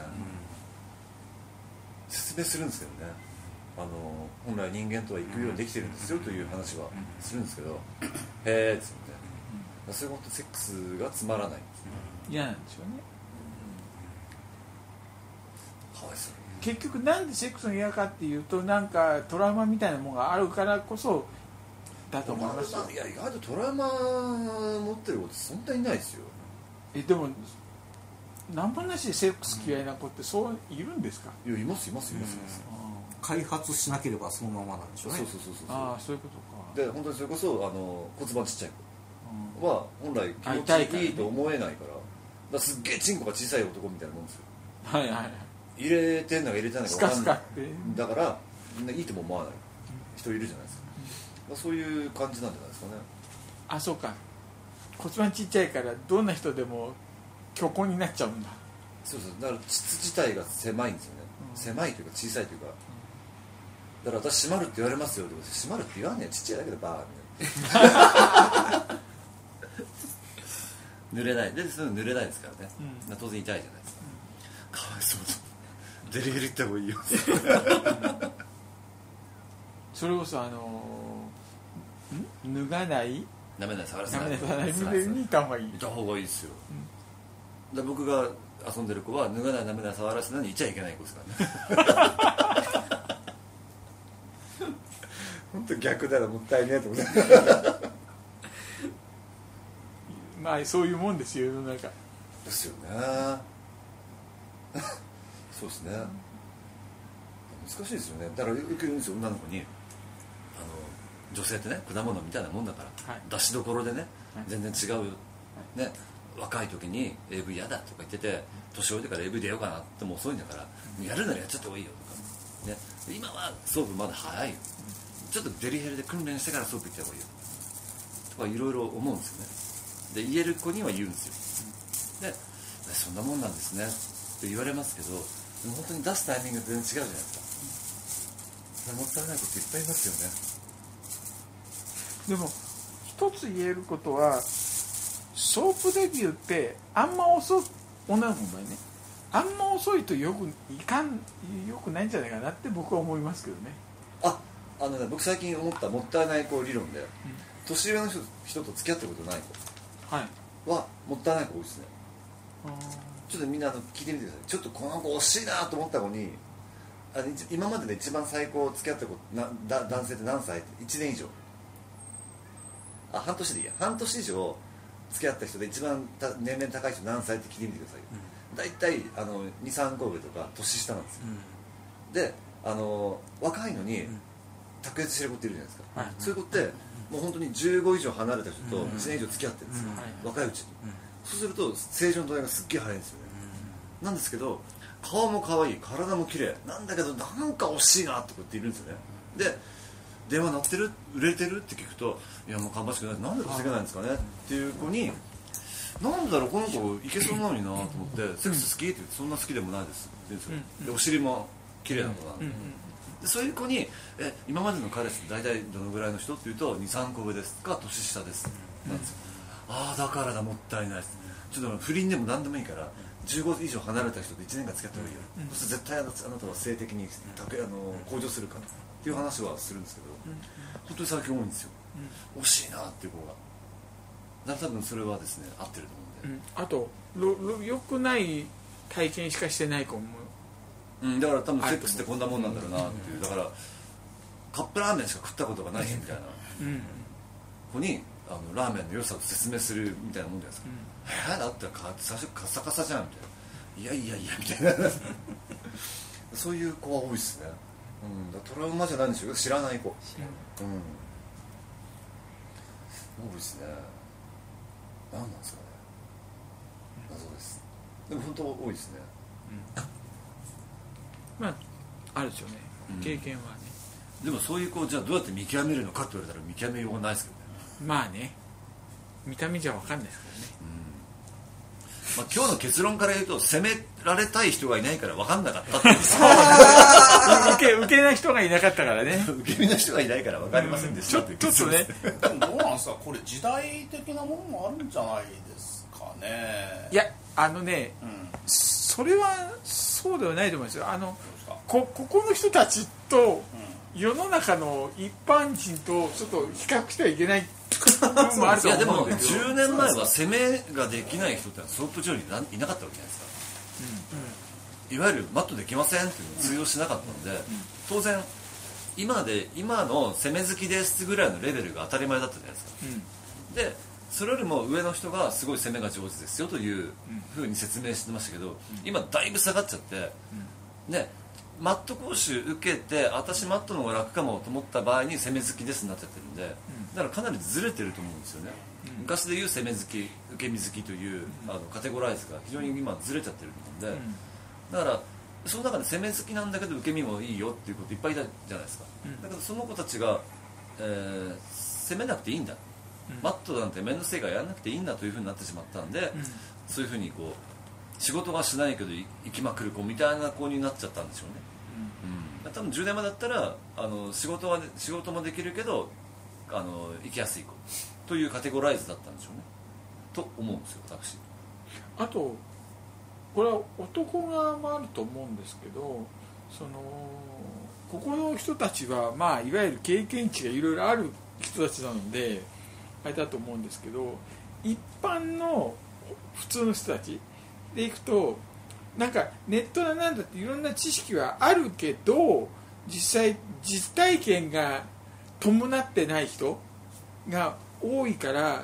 説明するんですけどね、本来人間とは行くようにできてるんですよという話はするんですけど、へえっつって、そういうことセックスがつまらないんですね、 嫌なんでしょうね、 かわいそう。 結局なんでセックスが嫌かっていうとなんかトラウマみたいなものがあるからこそだと思いますよ。 いや意外とトラウマ持ってる子ってそんなにないですよ。 でも何もなしでセックス嫌いな子ってそういるんですか。 いやいますいます、 開発しなければそのままなんでしょうね。 そうああそういうことか。 で本当にそれこそ骨盤ちっちゃい子は本来気持ちいいと思えないからすっげえチンコが小さい男みたいなもんですよ。 はいはい。 入れてんのか入れてないのか分かんない。だからみんないいとも思わない人いるじゃないですか、そういう感じなんじゃないですかね。 あ、そうか、骨盤ちっちゃいからどんな人でも虚構になっちゃうんだ。 そうだから膣自体が狭いんですよね、狭いというか小さいというか、だから私閉まるって言われますよって閉まるって言わんねん、ちっちゃいだけでバーみたいな濡れないで、その濡れないですからね、当然痛いじゃないですか、かわいそうだ、デリヘル行った方がいいよそれこそ脱がないダメな触らせないにいた方がいい。 いた方がいいですよ、で僕が遊んでる子は脱がないダメな触らせないにいちゃいけない子ですからね本当逆だらもったいねえと思ってまあそういうもんですよ世の中ですよねそうですね、難しいですよね。だからよく言うんですよ、女の子に女性ってね果物みたいなもんだから、出しどころでね、全然違う、ね、若い時に AV 嫌だとか言ってて年老いてから AV 出ようかなっても遅いんだからやるならやっちゃった方がいいよとか、ね、今はソープまだ早いよ、ちょっとデリヘルで訓練してからソープ行った方がいいよとかいろいろ思うんですよね。で言える子には言うんですよ。でそんなもんなんですねって言われますけど、本当に出すタイミング全然違うじゃないですか。もったいないこといっぱいいますよね。でも一つ言えることはソープデビューってあんま遅い、女の子の場合ねあんま遅いとよくないんじゃないかなって僕は思いますけどね。 ね、僕最近思ったもったいない子理論で、年上の人と付き合ったことない子はもったいない子多いですね。ちょっとみんな聞いてみてください。ちょっとこの子惜しいなと思った子に今までで一番最高付き合った子男性って何歳って、1年以上、半年でいいや、半年以上付き合った人で一番年齢高い人何歳って聞いてみてくださいよ。大体23個上とか年下なんですよ、で若いのに卓越してる子っているじゃないですか、そういう子ってもう本当に15以上離れた人と1年以上付き合ってるんですよ、若いうちに、そうすると正常の度合いがすっげえ早いんですよね、なんですけど顔も可愛い体も綺麗なんだけどなんか惜しいなって子っているんですよね。で電話鳴ってる売れてるって聞くといやもう芳しくないなんで稼げないんですかねっていう子になんだろうこの子いけそうなのになと思ってセックス好きって言ってそんな好きでもないですって言うんですよ。でお尻も綺麗な子なんで、でそういう子に今までの彼氏って大体どのぐらいの人って言うと 2,3 個上ですか年下ですなんですよ。ああだからだもったいないです。ちょっと不倫でも何でもいいから15以上離れた人と1年間付き合った方がいいよ、そして絶対あなたは性的に向上するからっていう話はするんですけど、本当に最近多いんですよ、惜しいなっていう子が。だから多分それはですね合ってると思うんで、 あと良くない体験しかしてない子も、 だから多分セックスってこんなもんなんだろうなっていう、だからカップラーメンしか食ったことがない人みたいな、 子にラーメンの良さを説明するみたいなもんじゃないですか、だって最初カサカサじゃんみたいな、いやみたいなそういう子は多いですね、だからトラウマじゃないんでしょうけど知らない子、多いですね。何なんですかね、謎です。でも本当多いですね、 まああるでしょうね、経験はね。 でもそういう子じゃあどうやって見極めるのかって言われたら見極めようがないですけどね。 まあね、見た目じゃ分かんないですからね。 今日の結論から言うと責められたい人がいないから分かんなかったっていう受けない人がいなかったからね受け身の人がいないから分かりませんでしたっていうちょっとねでもどうなんですか、これ時代的なものもあるんじゃないですかね。 いやそれはそうではないと思いますよ。ここの人たちと世の中の一般人とちょっと比較してはいけない部分もあるといやでも思うんですけど、 10年前は攻めができない人ってソープ場にいなかったわけじゃないですか、いわゆるマットできませんっていうの通用しなかったので、当然今の攻め好きですぐらいのレベルが当たり前だったじゃないですか、でそれよりも上の人がすごい攻めが上手ですよというふうに説明してましたけど、今だいぶ下がっちゃって、ね、マット講習受けて私マットの方が楽かもと思った場合に攻め好きですになっちゃってるんで、だからかなりずれてると思うんですよね、昔でいう攻め好き受け身好きというカテゴライズが非常に今ずれちゃってると思うんで、だからその中で攻め好きなんだけど受け身もいいよっていう子っていっぱいいたじゃないですか、だけどその子たちが、攻めなくていいんだ、マットなんて面倒くせえからやらなくていいんだというふうになってしまったんで、そういうふうにこう仕事はしないけど生きまくる子みたいな子になっちゃったんでしょうね、多分10年前だったら仕事もできるけど生きやすい子というカテゴライズだったんでしょうねと思うんですよ私。 あとこれは男側もあると思うんですけど、ここの人たちは、まあ、いわゆる経験値がいろいろある人たちなのであれだと思うんですけど、一般の普通の人たちでいくとなんかネットだなんだっていろんな知識はあるけど実際実体験が伴ってない人が多いから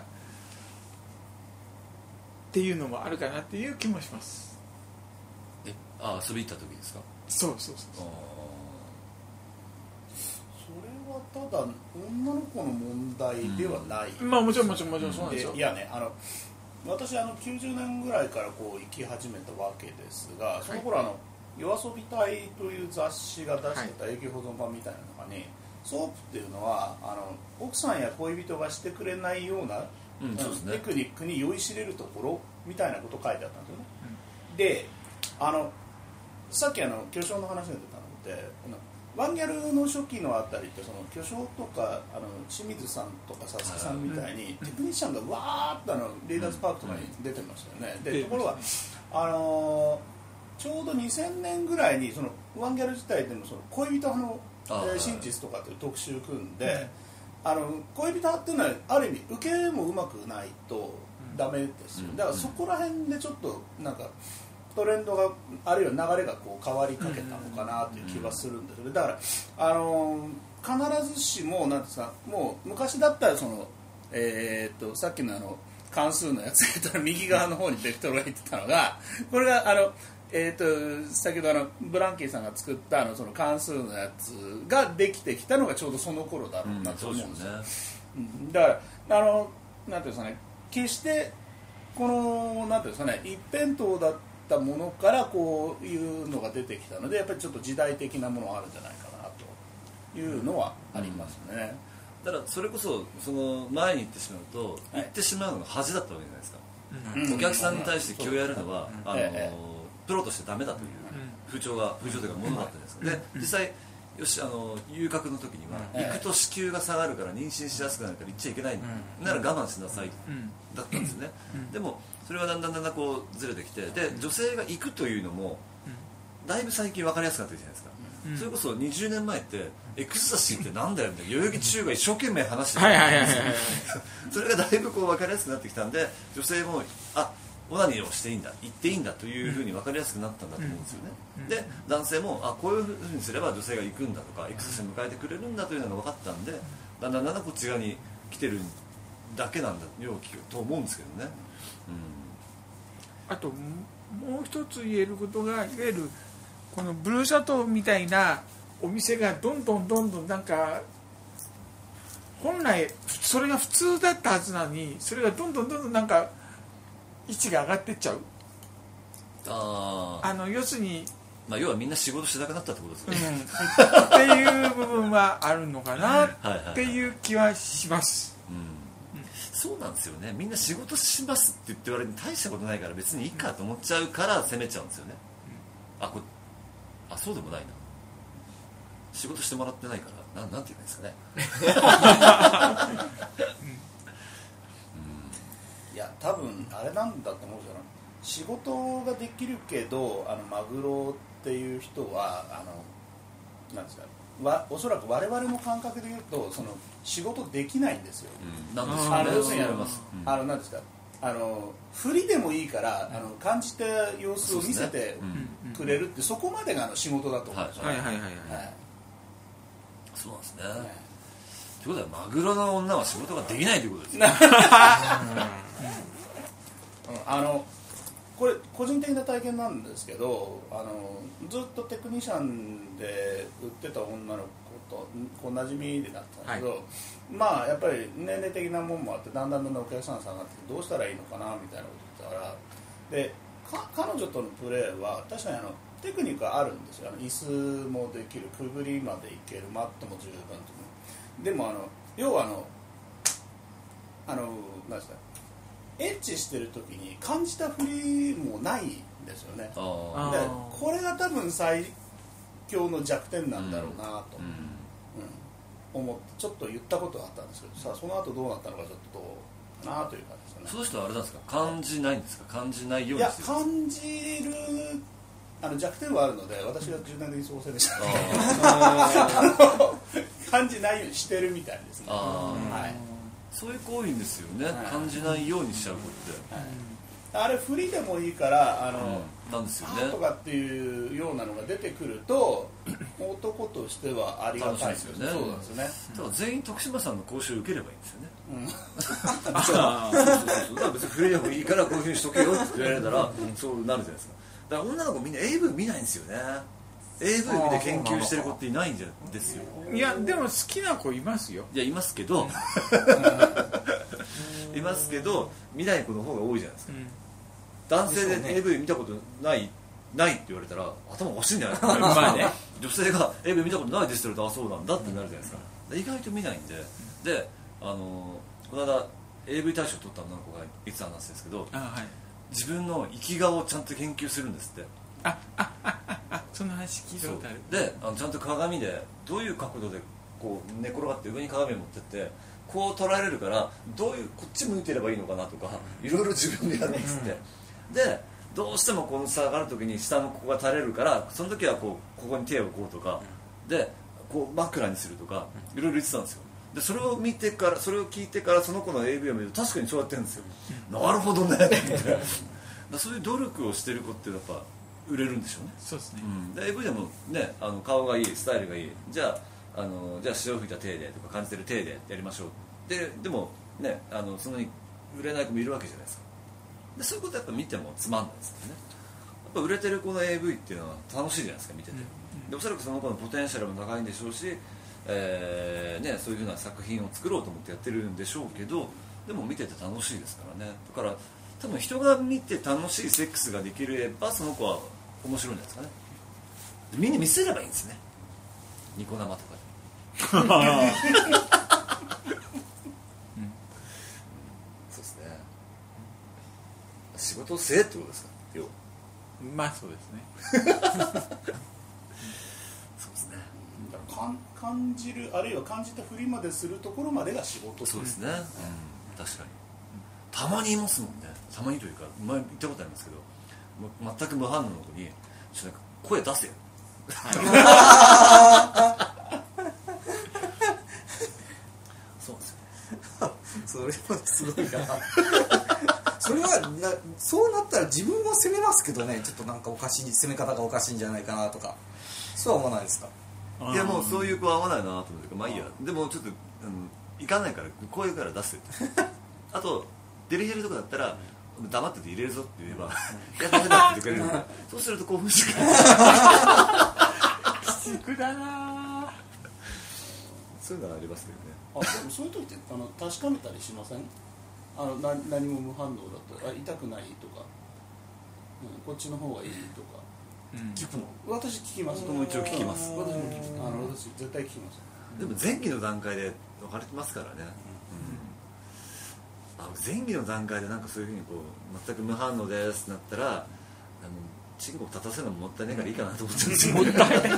っていうのもあるかなっていう気もします。 遊び行った時ですか。 そうそれはただ女の子の問題ではない、 まあもちろんそうなんですよ。 いやね、私90年ぐらいからこう行き始めたわけですが、その頃夜遊び隊という雑誌が出してた永久保存版みたいなのがね、ソープっていうのは奥さんや恋人がしてくれないような、テクニックに酔いしれるところみたいなこと書いてあったんですよね、でさっき巨匠の話が出たので、ワンギャルの初期のあたりって巨匠とか清水さんとか佐々木さんみたいにテクニシャンがわーっとリーダーズパークとかに出てましたよね、でところがちょうど2000年ぐらいにワンギャル自体でも恋人の真実とかっていう特集組んで、恋人っていうのはある意味受けもうまくないとダメですよ、だからそこら辺でちょっとなんかトレンドがあるいは流れがこう変わりかけたのかなという気がするんですよね。だから必ずしもなんですか、もう昔だったらさっきの関数のやつやったら右側の方にベクトルがいってたのが、これが先ほどブランキーさんが作ったその関数のやつができてきたのがちょうどその頃だろうなと思うんですよ、だからなんていうんですかね、決してこのなんていうんですかね、一辺倒だったものからこういうのが出てきたので、やっぱりちょっと時代的なものがあるんじゃないかなというのはありますね、 だからそれこそ前に行ってしまうと、行ってしまうのが恥だったわけじゃないですか、お客さんに対して気をやるのはプロとしてダメだという風潮というかものだったんですで実際よし遊郭の時には行くと子宮が下がるから妊娠しやすくなるから行っちゃいけないなら我慢しなさいだったんですね、でもそれはだんだんこうずれてきて、で女性が行くというのもだいぶ最近分かりやすくなってきたじゃないですか、それこそ20年前ってエクスタシーってなんだよみたいな代々木中が一生懸命話してたそれがだいぶこう分かりやすくなってきたんで、女性もオナニーをしていいんだ、言っていいんだというふうに分かりやすくなったんだと思うんですよね、で男性もこういうふうにすれば女性が行くんだとかエクスタシーを迎えてくれるんだというのが分かったんで、だんだんこっち側に来てるだけなんだよう聞くと思うんですけどね、 あともう一つ言えることが、いわゆるこのブルーシャトーみたいなお店がどんどんなんか本来それが普通だったはずなのに、それがどんどんなんか位置が上がってっちゃう。要するに、 まあ、要はみんな仕事しなくなったってことですね、 っていう部分はあるのかなっていう気はします。 そうなんですよね。みんな仕事しますって言われて大したことないから別にいいかと思っちゃうから責めちゃうんですよね。そうでもないな。仕事してもらってないからなんて言うんですかね。 いや多分あれなんだと思うじゃない。仕事ができるけどマグロっていう人はなんですか、おそらく我々の感覚で言うとその仕事できないんですよ。 なんですよね。 要するになんですか、振りでもいいから感じた様子を見せてくれるって、そこまでが仕事だと思うんですよね。 そうなんですね。ということはマグロの女は仕事ができないということですね。 これ個人的な体験なんですけど、ずっとテクニシャンで売ってた女の子とこう馴染みでなったんだけど、まあやっぱり年齢的なもんもあってだんだんお客さん下がってどうしたらいいのかなみたいなこと言ったから、で彼女とのプレーは確かにテクニックはあるんですよ。椅子もできる、くぐりまでいける、マットも十分と。でも要はなんですか、エッチしてる時に感じたふりもないんですよね。でこれが多分最強の弱点なんだろうなと、思ってちょっと言ったことがあったんですけど、さあその後どうなったのかちょっとどうかなという感じですよね。 その人はあれなんですか、感じないんですか、感じないようにしてる。 いや感じる弱点はあるので、私が柔軟的にそうせでした感じないようにしてるみたいですね。 そういう行為ですよね、感じないようにしちゃう子って、 あれ振りでもいいからなんですよねとかっていうようなのが出てくると男としてはありがたいですよね。そうなんですよね。 だから全員徳島さんの講習を受ければいいんですよね。そうだから別に振りでもいいからこういうふうにしとけよって言われたらそうなるじゃないですか。だから女の子みんな AV 見ないんですよね。 AV 見て研究してる子っていないんですよ。 いやでも好きな子いますよ。 いやいますけどいますけど見ない子の方が多いじゃないですか、男性で AV 見たことないって言われたら頭おかしいんじゃないですか、まあね、女性が AV 見たことないですって言われたらそうなんだってなるじゃないですか。意外と見ないんで、この間 AV 大賞取った女の子が言ってた話ですけど、自分の生き顔をちゃんと研究するんですって。 その話聞いたことある。 でちゃんと鏡でどういう角度でこう寝転がって上に鏡を持ってってこう捉えれるからこっち向いてればいいのかなとかいろいろ自分でやるんですって、でどうしてもこの下がる時に下のここが垂れるからその時はここに手を置こうとかでこう枕にするとかいろいろ言ってたんですよ。でそれを聞いてからその子の AV を見ると確かにそうやってるんですよ、なるほどねってそういう努力をしてる子ってやっぱ売れるんでしょうね。 そうですね。 で AV でもね顔がいい、スタイルがいい、じゃあ潮を吹いた手でとか感じてる手でやりましょう。でもねそんなに売れない子もいるわけじゃないですか。でそういうことやっぱ見てもつまんないですよね。やっぱ売れてる子の AV っていうのは楽しいじゃないですか、見てて。でおそらくその子のポテンシャルも高いんでしょうし、そういうふうな作品を作ろうと思ってやってるんでしょうけど、でも見てて楽しいですからね。だから多分人が見て楽しいセックスができればその子は面白いんじゃないですかね。みんな見せればいいんですね、ニコ生とかでそうですね。仕事をせえってことですか、要は。 まあそうですねそうですね。 だから感じる、あるいは感じたふりまでするところまでが仕事。 そうですね、確かに。たまにいますもんね。たまにというか前言ったことありますけど、全く無反応の子にちょっと声出せよそうですよそれはすごいなそれはそうなったら自分を責めますけどね、ちょっとなんか責め方がおかしいんじゃないかなとか、そうは思わないですか。 いやもうそういう子は合わないなと思って、まあいいや、でもちょっと行かないから声から出せってあとデリヘルとかだったら黙ってて入れるぞって言えばいやダメだって言ってくれるんでそうすると興奮してくるきつくだな。 そういうのはありますけどね。 でもそういう時って確かめたりしません？何も無反応だと痛くないとか、こっちの方がいいとか、 聞くの？ 私聞きます。 僕も一応聞きます。 私も聞きます。私絶対聞きます。 でも前期の段階で分かれてますからね、前期の段階でなんかそういうふうにこう全く無反応ですってなったらチンコを立たせるのももったいないからいいかなと思っちゃうんですよ。もったいないもったいない。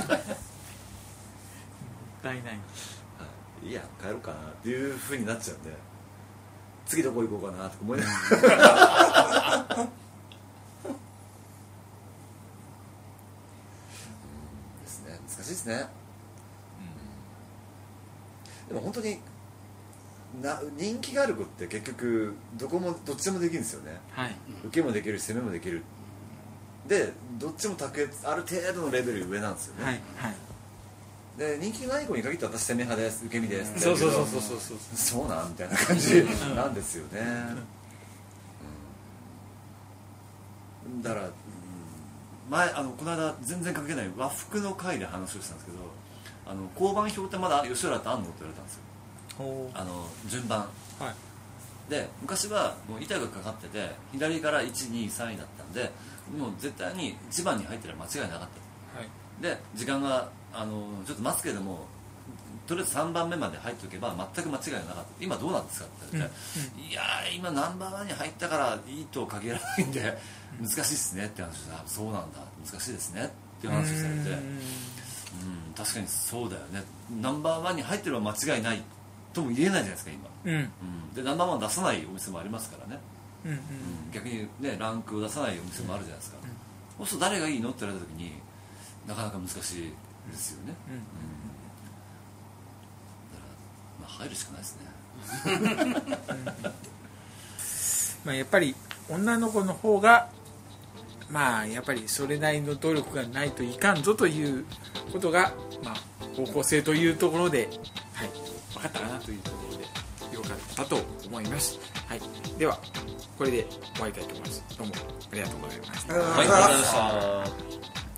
いいや帰ろうかなっていうふうになっちゃうんで次どこ行こうかなとか思いながらですね、難しいですね。でも本当に人気がある子って結局どっちでもできるんですよね、 はい、 受けもできるし攻めもできるでどっちもある程度のレベル上なんですよね、 はいはい、 で人気がない子に限って私攻め派です受け身ですってそうそうなんみたいな感じなんですよね、だから前この間全然関係ない和服の会で話をしたんですけど交番表ってまだ吉原ってあんのって言われたんですよ。順番、はい、で昔はもう板がかかってて左から1、2、3位だったんでもう絶対に1番に入ってれば間違いなかった、はい、で時間がちょっと待つけどもとりあえず3番目まで入っておけば全く間違いなかった今どうなんですかって言って、いやー今ナンバーワンに入ったからいいとは限らないんで難しいですねって話をしてそうなんだ難しいですねっていう話をされて確かにそうだよねナンバーワンに入ってれば間違いないとも言えないじゃないですか今、でナンバーワン出さないお店もありますからね、逆にねランクを出さないお店もあるじゃないですか、そうすると誰がいいのって言われた時になかなか難しいですよね、だから、入るしかないですねやっぱり女の子の方がやっぱりそれなりの努力がないといかんぞということが、方向性というところで、はい、分かったかなというところでよかったと思います、はい、ではこれで終わりたいと思います。どうもありがとうございました。 はい、ありがとうございました。